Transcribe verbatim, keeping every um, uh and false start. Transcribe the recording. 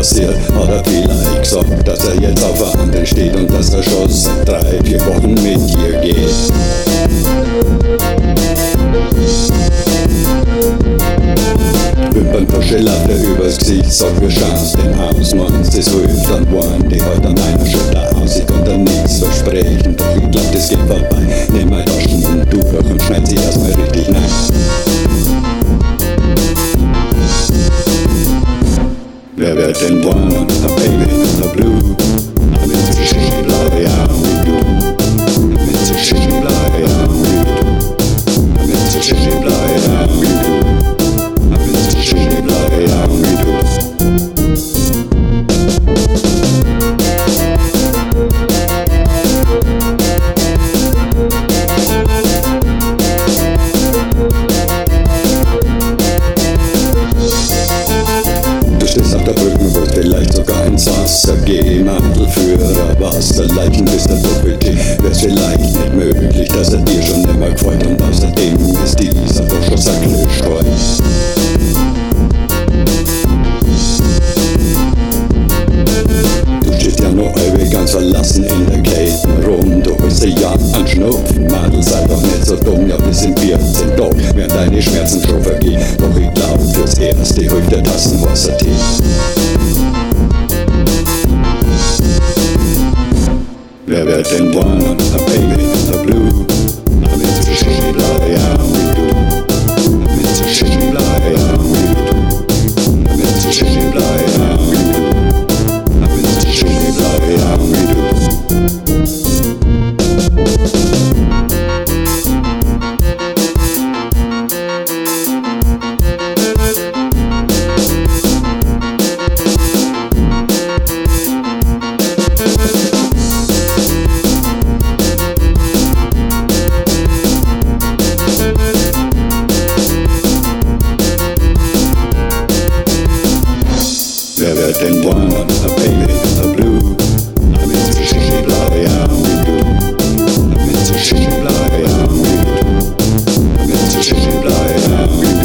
passiert, hat er vielleicht gesagt, dass er jetzt auf der andere steht und dass er schon seit drei, vier Wochen mit dir geht. Wimperntusche Latte übers Gesicht, sag wir schauen's dem Haus, meinst es hilft dann Worn, die halt an einer Schulter aus, ich kann da nichts versprechen, doch ich glaub, das geht vorbei. Nimm mein Taschentuch und schneid sie erstmal richtig rein. Wer wird denn one, a baby in the blue? Mit so schön blau, ja, wie du. Mit so schön blau, ja, wie du. Mit so schön blau, ja, wie du. Mit so schön blau, ja, wie du. Stehst auf der Brücke, wo vielleicht sogar ins Wasser gehen. Mantelführer, Wasserleichen bis der Doppel-T. Wär's vielleicht nicht möglich, dass er dir schon immer gefällt. Und außerdem ist dieser doch schon sacklischeu. Du stehst ja noch ewig ganz verlassen in der Kälte rum. Du bist ja an Schnupfen, Madel, sei doch nicht so dumm. Ja, wir sind vierzehn Tag, während deine Schmerzen schon vergehen. Doch ich glaub, fürs Erste hilft der Tassenwassertee. Wer wird denn one, a baby in the blue? Mit so schön blau, ja, wie du. Mit so schön blau, ja, wie du. Mit so schön blau, ja, wie du. Mit so schön blau, ja, wie du. Wer wird denn one, a baby in the blue? Mit so schön blau, ja, wie du. Mit so schön blau, ja, wie du. Mit so schön blau, ja, wie du.